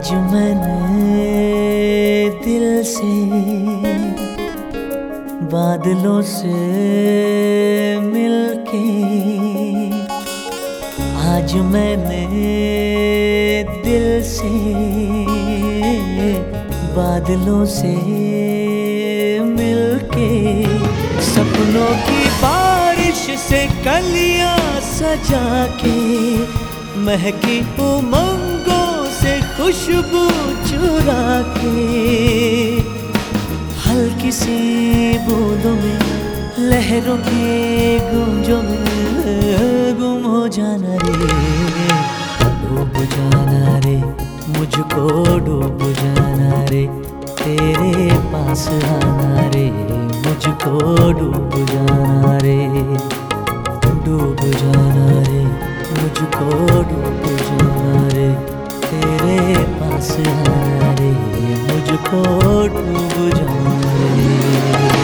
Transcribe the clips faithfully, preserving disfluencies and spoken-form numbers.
आज मैंने दिल से बादलों से मिलके, आज मैंने दिल से बादलों से मिलके, सपनों की बारिश से कलियां सजा के, महकी उमंगों से खुशबू चुरा के, हल्की सी बूंदों में लहरों के गूंजों में गुम हो जाना रे, डूब जाना रे, मुझको डूब जाना रे, तेरे पास आना रे, मुझको डूब जाना रे, डूब जाना रे, मुझको डूब जाना रे, तेरे पास आना रे, मुझको डूब जाना रे।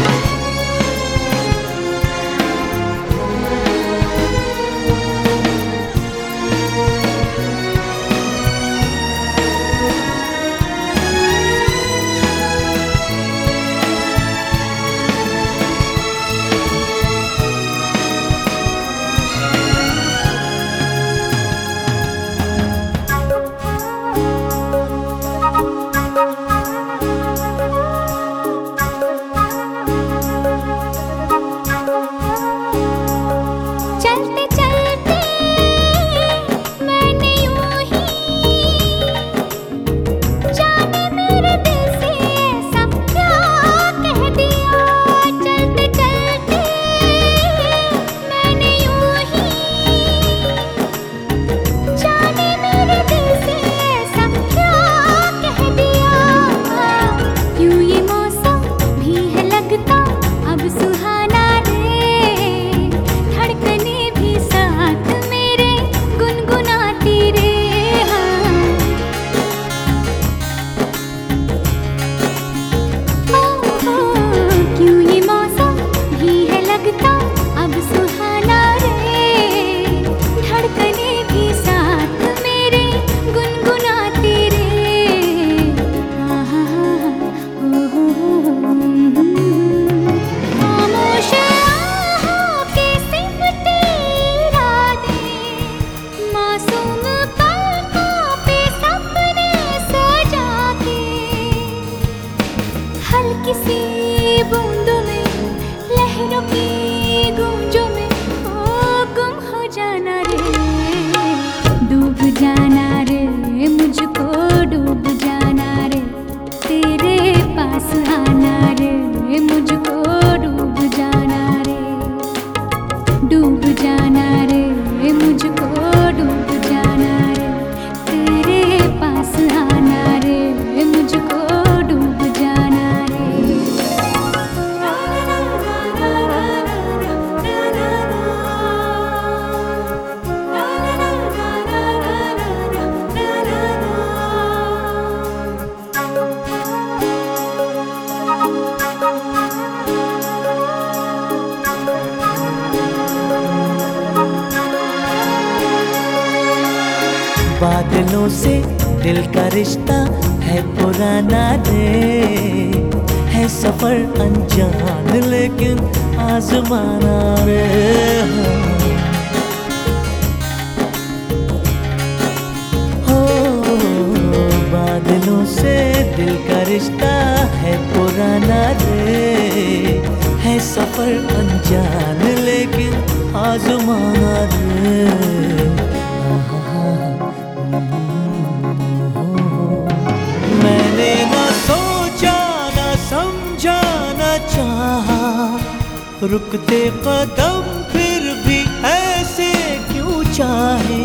किसी बूंदों में लहरों की गूंजों में ओ गुम हो जाना रे, डूब जाना रे, मुझको डूब जाना रे, तेरे पास आना रे, मुझको डूब जाना रे, डूब जाना रे, मुझको डूब जाना रे, तेरे पास आना रे, मुझको डूब जाना रे। बादलों से दिल का रिश्ता है पुराना रे, है सफर अनजान लेकिन आजमाना रे, हो बादलों से दिल का रिश्ता है पुराना रे, है सफर अनजान लेकिन आजमाना रे। मैंने ना सोचा ना समझा ना चाहा, रुकते कदम फिर भी ऐसे क्यों चाहे,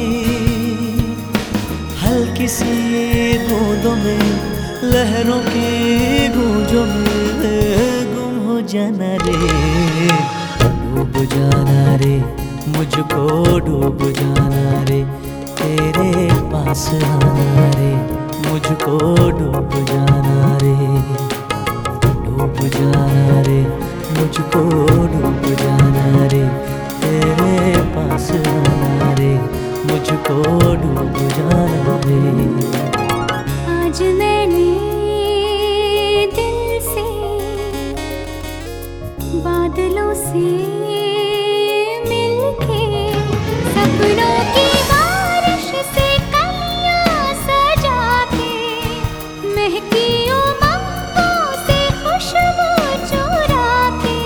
हल्की सी बूंदों में लहरों की गूंजों में गुम हो जाना रे, डूब जाना रे, मुझको डूब जाना रे, तेरे पास आना रे, मुझको डूब जाना रे, डूब जाना रे, मुझको डूब जाना रे, तेरे पास आना रे, मुझको डूब जाना रे। बादलों से मिलके सपनों की बारिश से कलियां सजा के महकी उमंगों से खुशबू चुरा के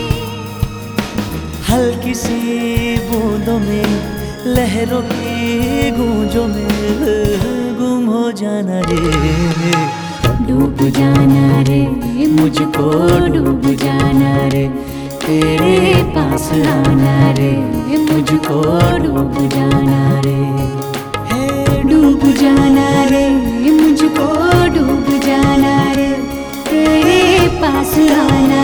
हल्की सी बूंदों में लहरों की गूंजों में गुम हो जाना रे, डूब जाना रे मुझको डूब जाना रे, तेरे पास आना रे, मुझको डूब जाना रे, है डूब जाना रे मुझको डूब जाना रे, तेरे पास आना